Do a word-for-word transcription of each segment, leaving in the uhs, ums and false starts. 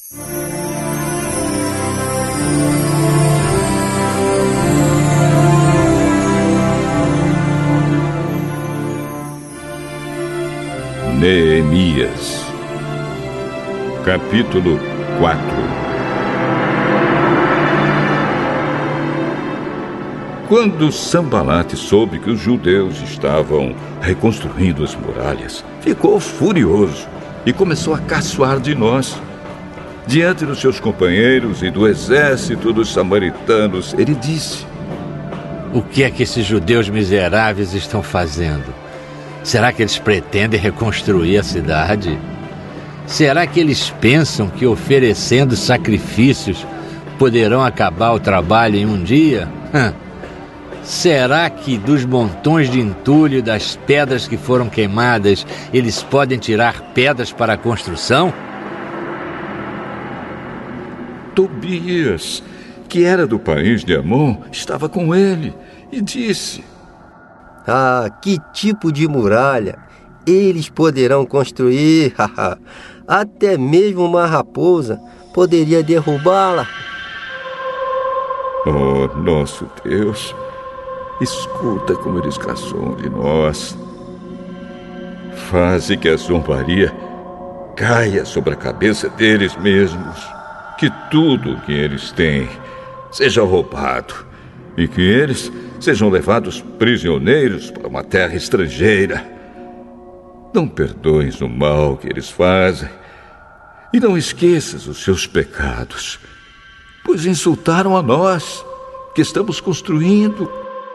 Neemias, capítulo quatro. Quando Sanbalate soube que os judeus estavam reconstruindo as muralhas, ficou furioso e começou a caçoar de nós. Diante dos seus companheiros e do exército dos samaritanos, ele disse: O que é que esses judeus miseráveis estão fazendo? Será que eles pretendem reconstruir a cidade? Será que eles pensam que oferecendo sacrifícios poderão acabar o trabalho em um dia? Hum. Será que dos montões de entulho e das pedras que foram queimadas, eles podem tirar pedras para a construção? Tobias, que era do país de Amon, estava com ele e disse: Ah, que tipo de muralha eles poderão construir? Até mesmo uma raposa poderia derrubá-la. Oh, nosso Deus, escuta como eles caçam de nós. Faze que a zombaria caia sobre a cabeça deles mesmos. Que tudo o que eles têm seja roubado e que eles sejam levados prisioneiros para uma terra estrangeira. Não perdoes o mal que eles fazem e não esqueças os seus pecados, pois insultaram a nós, que estamos construindo.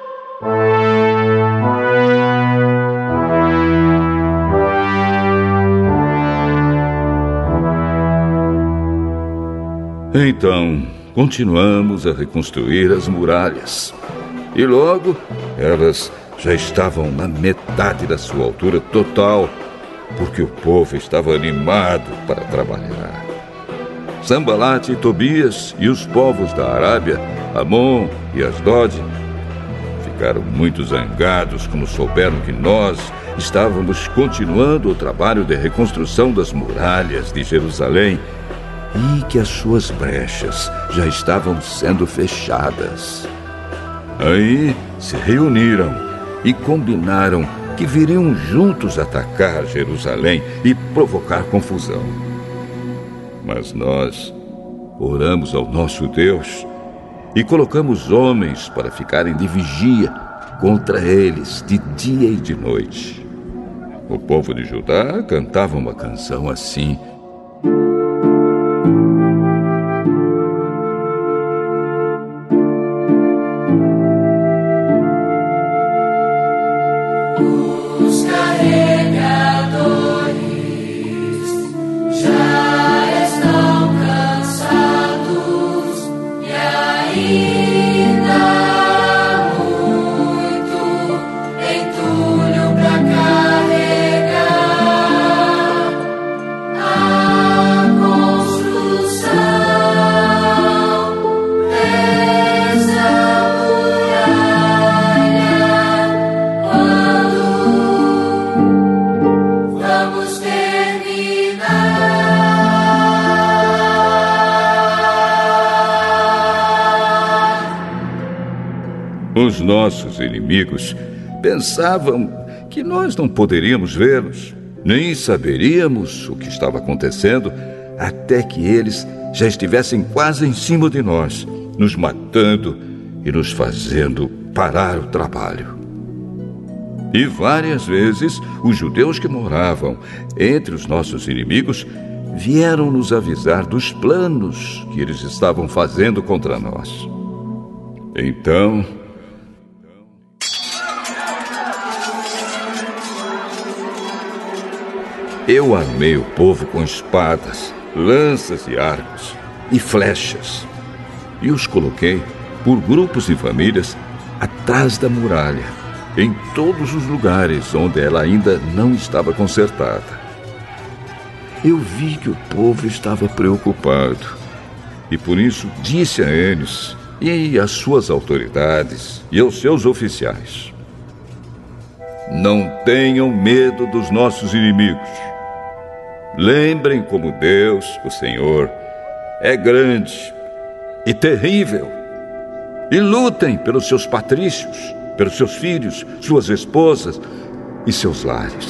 Então, continuamos a reconstruir as muralhas. E logo, elas já estavam na metade da sua altura total, porque o povo estava animado para trabalhar. Sanbalate e Tobias e os povos da Arábia, Amon e Asdod, ficaram muito zangados quando souberam que nós estávamos continuando o trabalho de reconstrução das muralhas de Jerusalém e que as suas brechas já estavam sendo fechadas. Aí se reuniram e combinaram que viriam juntos atacar Jerusalém e provocar confusão. Mas nós oramos ao nosso Deus e colocamos homens para ficarem de vigia contra eles de dia e de noite. O povo de Judá cantava uma canção assim: Os carregadores já estão cansados e ainda há muito entulho para carregar. A construção dessa muralha, quando vamos terminar? Os nossos inimigos pensavam que nós não poderíamos vê-los, nem saberíamos o que estava acontecendo até que eles já estivessem quase em cima de nós, nos matando e nos fazendo parar o trabalho. E várias vezes os judeus que moravam entre os nossos inimigos vieram nos avisar dos planos que eles estavam fazendo contra nós. Então, eu armei o povo com espadas, lanças e arcos e flechas, e os coloquei por grupos e famílias atrás da muralha, em todos os lugares onde ela ainda não estava consertada. Eu vi que o povo estava preocupado e por isso disse a eles e às suas autoridades e aos seus oficiais: não tenham medo dos nossos inimigos. Lembrem como Deus, o Senhor, é grande e terrível. E lutem pelos seus patrícios, pelos seus filhos, suas esposas e seus lares.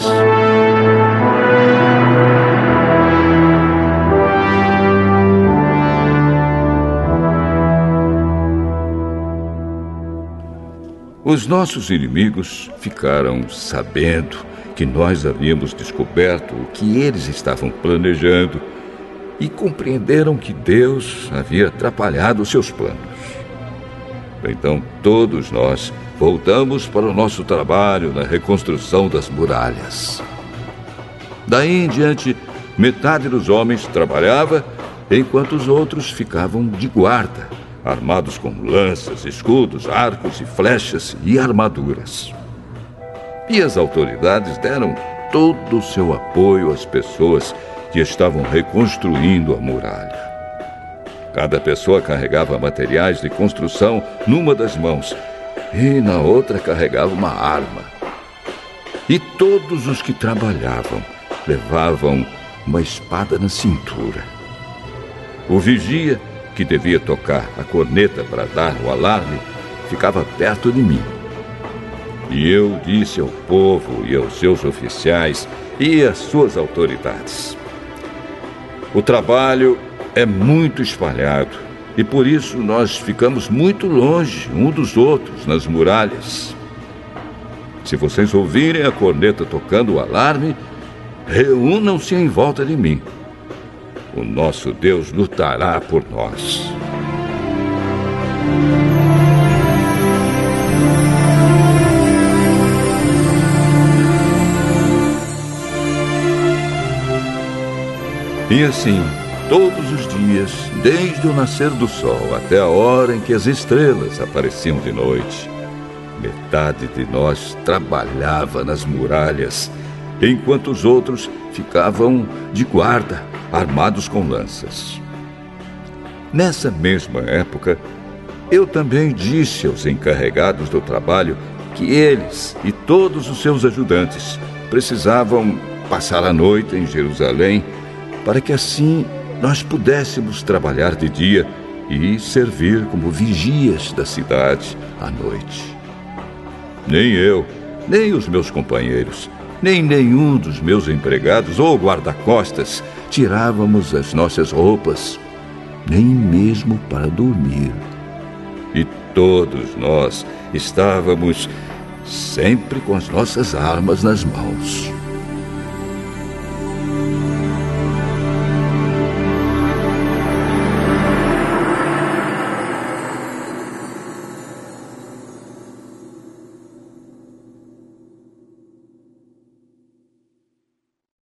Os nossos inimigos ficaram sabendo que nós havíamos descoberto o que eles estavam planejando e compreenderam que Deus havia atrapalhado seus planos. Então todos nós voltamos para o nosso trabalho na reconstrução das muralhas. Daí em diante, metade dos homens trabalhava, enquanto os outros ficavam de guarda, armados com lanças, escudos, arcos e flechas e armaduras. E as autoridades deram todo o seu apoio às pessoas que estavam reconstruindo a muralha. Cada pessoa carregava materiais de construção numa das mãos e na outra carregava uma arma. E todos os que trabalhavam levavam uma espada na cintura. O vigia, que devia tocar a corneta para dar o alarme, ficava perto de mim. E eu disse ao povo e aos seus oficiais e às suas autoridades: o trabalho é muito espalhado e por isso nós ficamos muito longe um dos outros nas muralhas. Se vocês ouvirem a corneta tocando o alarme, reúnam-se em volta de mim. O nosso Deus lutará por nós. E assim, todos os dias, desde o nascer do sol até a hora em que as estrelas apareciam de noite, metade de nós trabalhava nas muralhas, enquanto os outros ficavam de guarda, armados com lanças. Nessa mesma época, eu também disse aos encarregados do trabalho que eles e todos os seus ajudantes precisavam passar a noite em Jerusalém para que assim nós pudéssemos trabalhar de dia e servir como vigias da cidade à noite. Nem eu, nem os meus companheiros, nem nenhum dos meus empregados ou guarda-costas tirávamos as nossas roupas, nem mesmo para dormir. E todos nós estávamos sempre com as nossas armas nas mãos.